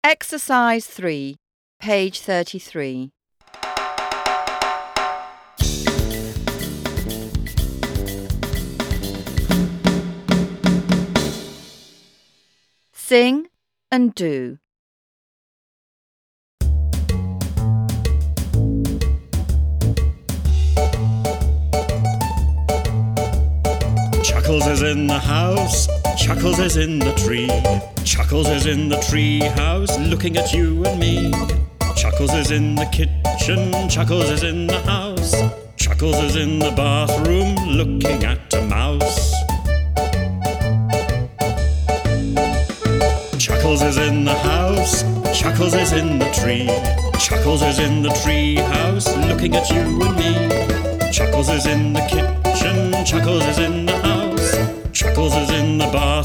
Exercise 3, page 33. Sing and do. Chuckles is in the house, Chuckles is in the tree. Chuckles is in the tree house, looking at you and me. Chuckles is in the kitchen, Chuckles is in the house. Chuckles is in the bathroom, looking at a mouse. Chuckles is in the house, Chuckles is in the tree. Chuckles is in the tree house, looking at you and me. Chuckles is in the kitchen, Chuckles is in the house. Chuckles is in the bar.